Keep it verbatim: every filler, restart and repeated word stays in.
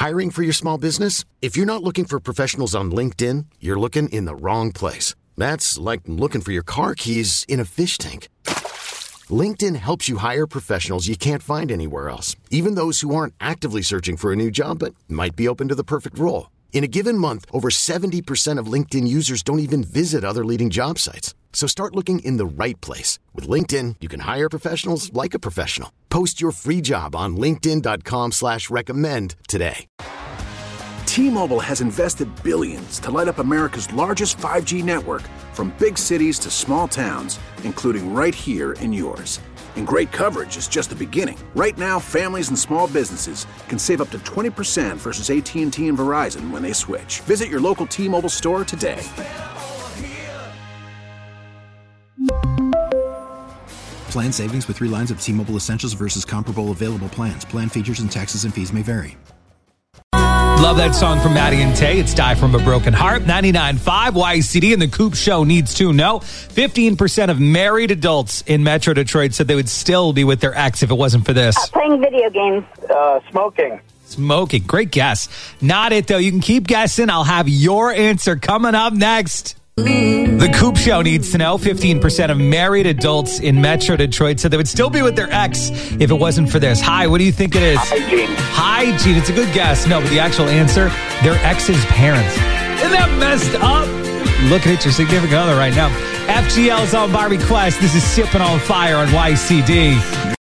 Hiring for your small business? If you're not looking for professionals on LinkedIn, you're looking in the wrong place. That's like looking for your car keys in a fish tank. LinkedIn helps you hire professionals you can't find anywhere else, even those who aren't actively searching for a new job but might be open to the perfect role. In a given month, over seventy percent of LinkedIn users don't even visit other leading job sites. So start looking in the right place. With LinkedIn, you can hire professionals like a professional. Post your free job on linkedin dot com slash recommend today. T-Mobile has invested billions to light up America's largest five G network, from big cities to small towns, including right here in yours. And great coverage is just the beginning. Right now, families and small businesses can save up to twenty percent versus A T and T and Verizon when they switch. Visit your local T-Mobile store today. Plan savings with three lines of T-Mobile Essentials versus comparable available plans. Plan features and taxes and fees may vary. Love that song from Maddie and Tay. It's Die From a Broken Heart. ninety-nine point five Y C D and the Coop Show needs to know. fifteen percent of married adults in Metro Detroit said they would still be with their ex if it wasn't for this. Uh, playing video games. Uh, smoking. Smoking. Great guess. Not it, though. You can keep guessing. I'll have your answer coming up next. The Coop Show needs to know. fifteen percent of married adults in Metro Detroit said they would still be with their ex if it wasn't for this. Hi, what do you think it is? Hygiene. Hygiene. It's a good guess. No, but the actual answer, their ex's parents. Isn't that messed up? Looking at your significant other right now. F G L's on by request. This is Sipping on Fire on Y C D.